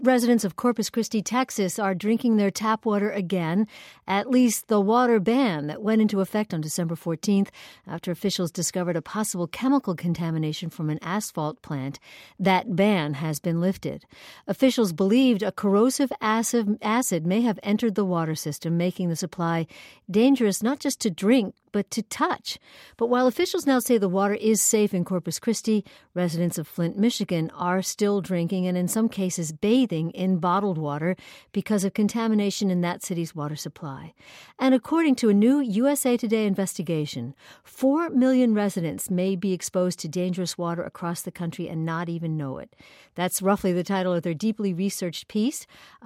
Residents of Corpus Christi, Texas, are drinking their tap water again. At least the water ban that went into effect on December 14th after officials discovered a possible chemical contamination from an asphalt plant. That ban has been lifted. Officials believed a corrosive acid may have entered the water system, making the supply dangerous not just to drink, but to touch. But while officials now say the water is safe in Corpus Christi, residents of Flint, Michigan are still drinking and in some cases bathing in bottled water because of contamination in that city's water supply. And according to a new USA Today investigation, 4 million residents may be exposed to dangerous water across the country and not even know it. That's roughly the title of their deeply researched piece.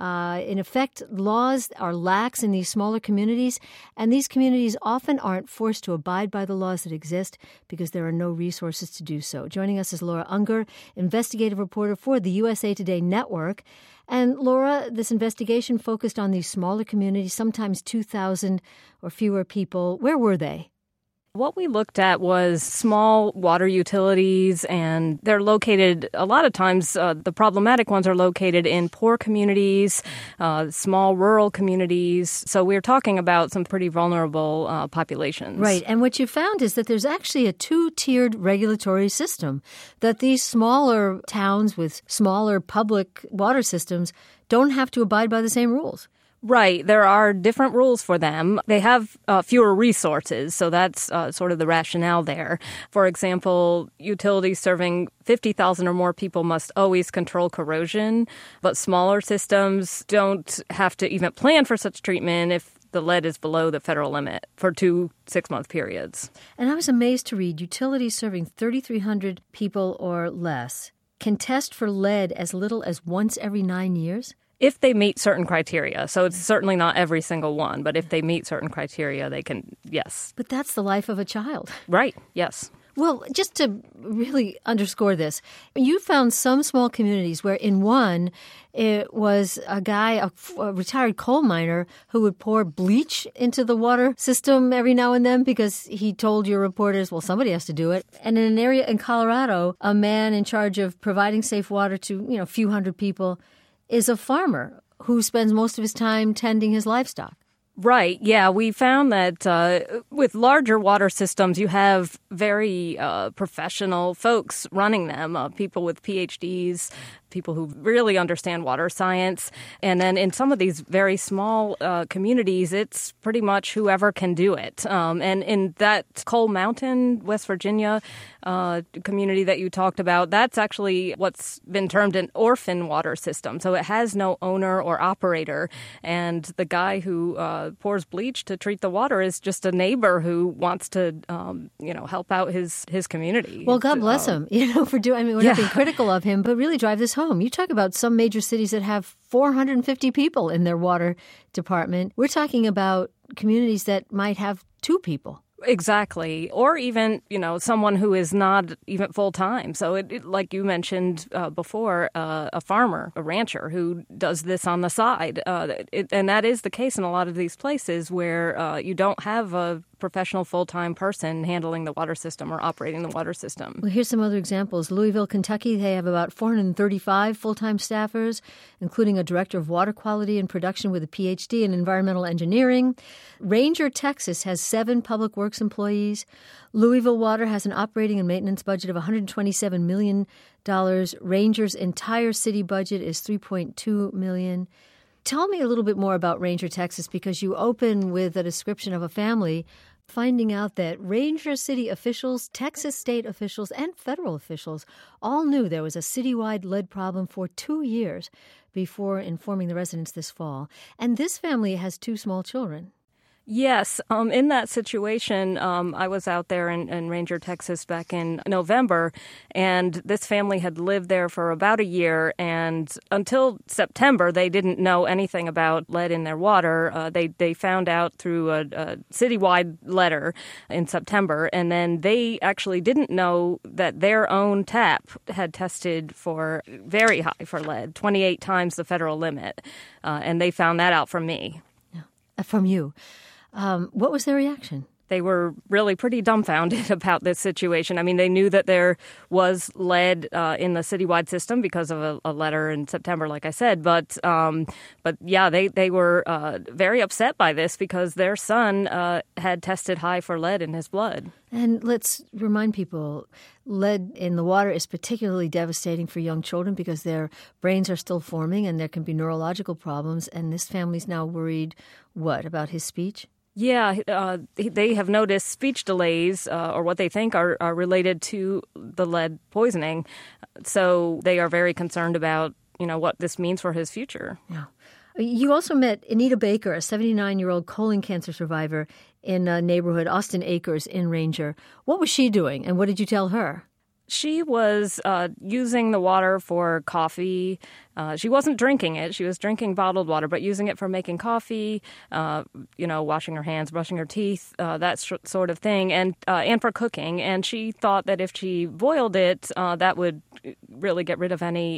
In effect, laws are lax in these smaller communities, and these communities often aren't forced to abide by the laws that exist because there are no resources to do so. Joining us is Laura Unger, investigative reporter for the USA Today Network. And Laura, this investigation focused on these smaller communities, sometimes 2,000 or fewer people. Where were they? What we looked at was small water utilities, and they're located, a lot of times, the problematic ones are located in poor communities, small rural communities. So we're talking about some pretty vulnerable populations. Right. And what you found is that there's actually a two-tiered regulatory system, that these smaller towns with smaller public water systems don't have to abide by the same rules. Right. There are different rules for them. They have fewer resources, so that's sort of the rationale there. For example, utilities serving 50,000 or more people must always control corrosion, but smaller systems don't have to even plan for such treatment if the lead is below the federal limit for 2 6-month periods. And I was amazed to read utilities serving 3,300 people or less can test for lead as little as once every 9 years. If they meet certain criteria. So it's certainly not every single one, but if they meet certain criteria, they can, yes. But that's the life of a child. Right, yes. Well, just to really underscore this, you found some small communities where in one, it was a guy, a retired coal miner, who would pour bleach into the water system every now and then because he told your reporters, well, somebody has to do it. And in an area in Colorado, a man in charge of providing safe water to, a few hundred people is a farmer who spends most of his time tending his livestock. Right. Yeah, we found that with larger water systems, you have very professional folks running them, people with PhDs, people who really understand water science. And then in some of these very small communities, it's pretty much whoever can do it. And in that Coal Mountain, West Virginia community that you talked about, that's actually what's been termed an orphan water system. So it has no owner or operator. And the guy who pours bleach to treat the water is just a neighbor who wants to, help out his community. Well, God bless him, for doing, we're not being critical of him, but really drive this home. You talk about some major cities that have 450 people in their water department. We're talking about communities that might have 2 people. Exactly. Or even, someone who is not even full-time. So like you mentioned before, a farmer, a rancher who does this on the side. And that is the case in a lot of these places where you don't have a professional full-time person handling the water system or operating the water system. Well, here's some other examples. Louisville, Kentucky, they have about 435 full-time staffers, including a director of water quality and production with a PhD in environmental engineering. Ranger, Texas, has 7 public works employees. Louisville Water has an operating and maintenance budget of $127 million. Ranger's entire city budget is $3.2 million. Tell me a little bit more about Ranger, Texas, because you open with a description of a family finding out that Ranger city officials, Texas state officials, and federal officials all knew there was a citywide lead problem for 2 years before informing the residents this fall. And this family has 2 small children. Yes. In that situation, I was out there in Ranger, Texas back in November, and this family had lived there for about a year, and until September, they didn't know anything about lead in their water. They found out through a citywide letter in September, and then they actually didn't know that their own tap had tested for very high for lead, 28 times the federal limit, and they found that out from me. From you. What was their reaction? They were really pretty dumbfounded about this situation. I mean, they knew that there was lead in the citywide system because of a letter in September, like I said. But yeah, they were very upset by this because their son had tested high for lead in his blood. And let's remind people, lead in the water is particularly devastating for young children because their brains are still forming and there can be neurological problems. And this family's now worried, about his speech? Yeah, they have noticed speech delays, or what they think are related to the lead poisoning. So they are very concerned about, what this means for his future. Yeah. You also met Anita Baker, a 79-year-old colon cancer survivor in a neighborhood, Austin Acres, in Ranger. What was she doing, and what did you tell her? She was using the water for coffee. She wasn't drinking it. She was drinking bottled water, but using it for making coffee, washing her hands, brushing her teeth, that sort of thing, and for cooking. And she thought that if she boiled it, that would really get rid of any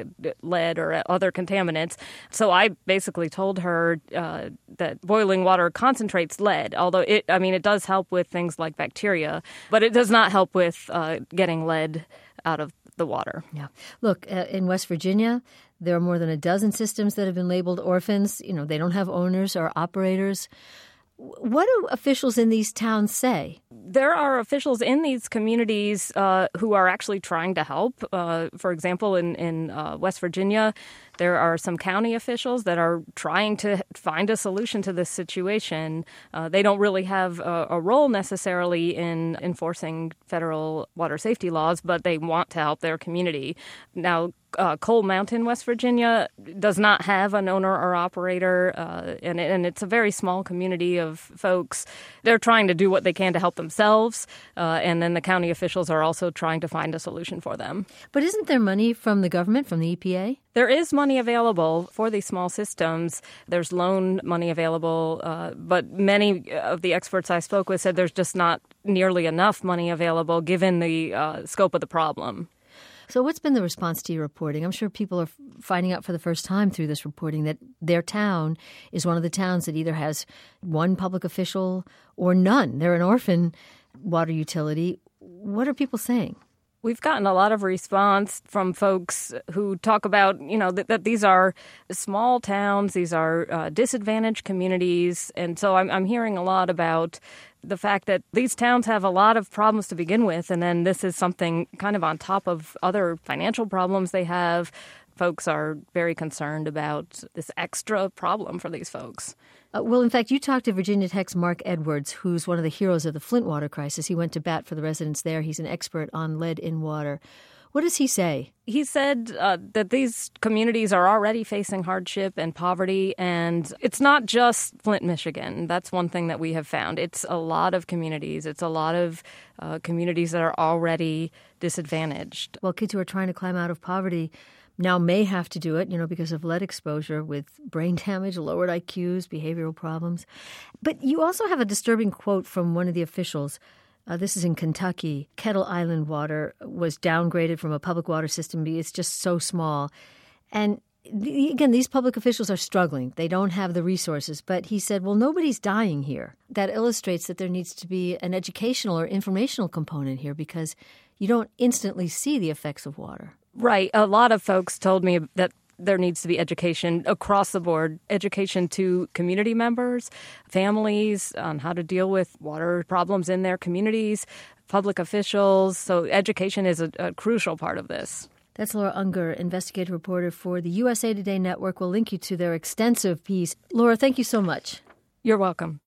lead or other contaminants. So I basically told her that boiling water concentrates lead, although it does help with things like bacteria, but it does not help with getting lead out of the water. Yeah. Look, in West Virginia, there are more than a dozen systems that have been labeled orphans. They don't have owners or operators. What do officials in these towns say? There are officials in these communities who are actually trying to help. For example, in West Virginia, there are some county officials that are trying to find a solution to this situation. They don't really have a role necessarily in enforcing federal water safety laws, but they want to help their community. Now, Coal Mountain, West Virginia, does not have an owner or operator, and it's a very small community of folks. They're trying to do what they can to help themselves, and then the county officials are also trying to find a solution for them. But isn't there money from the government, from the EPA? There is money available for these small systems. There's loan money available, but many of the experts I spoke with said there's just not nearly enough money available given the scope of the problem. So what's been the response to your reporting? I'm sure people are finding out for the first time through this reporting that their town is one of the towns that either has one public official or none. They're an orphan water utility. What are people saying? We've gotten a lot of response from folks who talk about, that these are small towns, these are disadvantaged communities. And so I'm hearing a lot about the fact that these towns have a lot of problems to begin with, and then this is something kind of on top of other financial problems they have. Folks are very concerned about this extra problem for these folks. Well, in fact, you talked to Virginia Tech's Mark Edwards, who's one of the heroes of the Flint water crisis. He went to bat for the residents there. He's an expert on lead in water. What does he say? He said that these communities are already facing hardship and poverty, and it's not just Flint, Michigan. That's one thing that we have found. It's a lot of communities. It's a lot of communities that are already disadvantaged. Well, kids who are trying to climb out of poverty now may have to do it, because of lead exposure with brain damage, lowered IQs, behavioral problems. But you also have a disturbing quote from one of the officials. This is in Kentucky. Kettle Island water was downgraded from a public water system because it's just so small. And again, these public officials are struggling. They don't have the resources. But he said, well, nobody's dying here. That illustrates that there needs to be an educational or informational component here because you don't instantly see the effects of water. Right. A lot of folks told me that there needs to be education across the board, education to community members, families on how to deal with water problems in their communities, public officials. So education is a crucial part of this. That's Laura Unger, investigative reporter for the USA Today Network. We'll link you to their extensive piece. Laura, thank you so much. You're welcome.